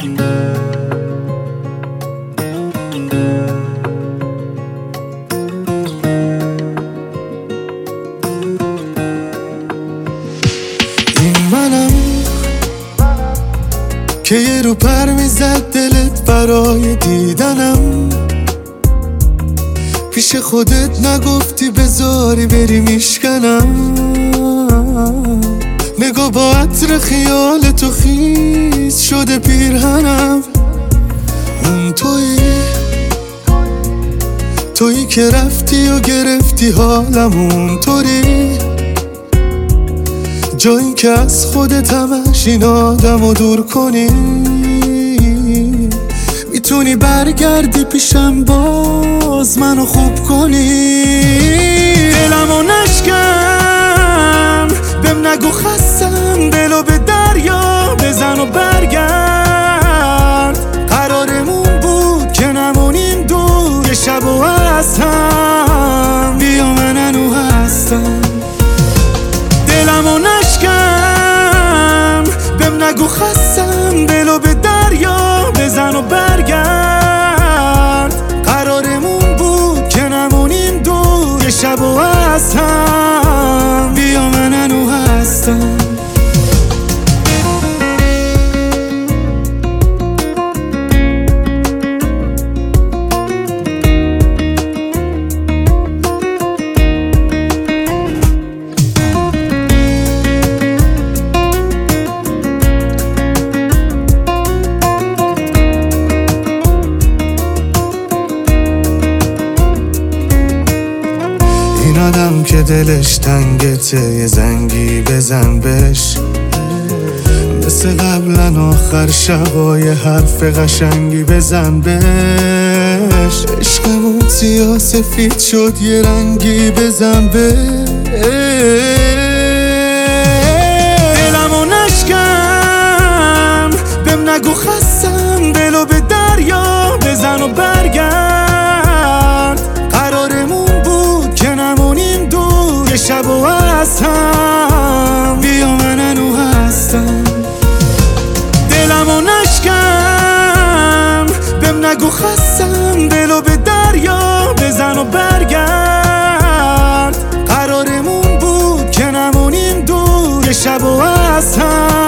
این منم که یه رو پر میزد دلت برای دیدنم، پیش خودت نگفتی بذاری بری میشکنم. نگاه با عطر خیال تو خیس شده پیرهنم. اون تویی که رفتی و گرفتی حالم، اون طوری جایی که از خودت همش این آدمو دور کنی. میتونی برگردی پیشم باز منو خوب کنی. دلمو نشکن بهم نگو خستم، دلو به دریا بزن و برگرد. قرارمون بود که نمونیم دور، یه شب و از هم بیا من هنو هستم. دلمو نشکن بهم نگو خستم، دلو به دریا بزن و برگرد. قرارمون بود که نمونیم دور، یه شب و از هم بیا من هنو هستم. این آدم که دلش تنگته یه زنگی بزن بهش، مثل قبلا آخر شبای حرف قشنگی بزن بهش. عشقمون سیاه سفید شد یه رنگی بزن بهش. دلمو نشکن بهم نگو خستم، دلو به دریا بزن و برگرد. قرارمون بود که نمونیم دور، یه شب و از هم بیا من هنو هستم. دلمو نشکن بهم نگو خستم، دلو به دریا بزن و برگرد. قرارمون بود که نمونیم دور، یه شب و از هم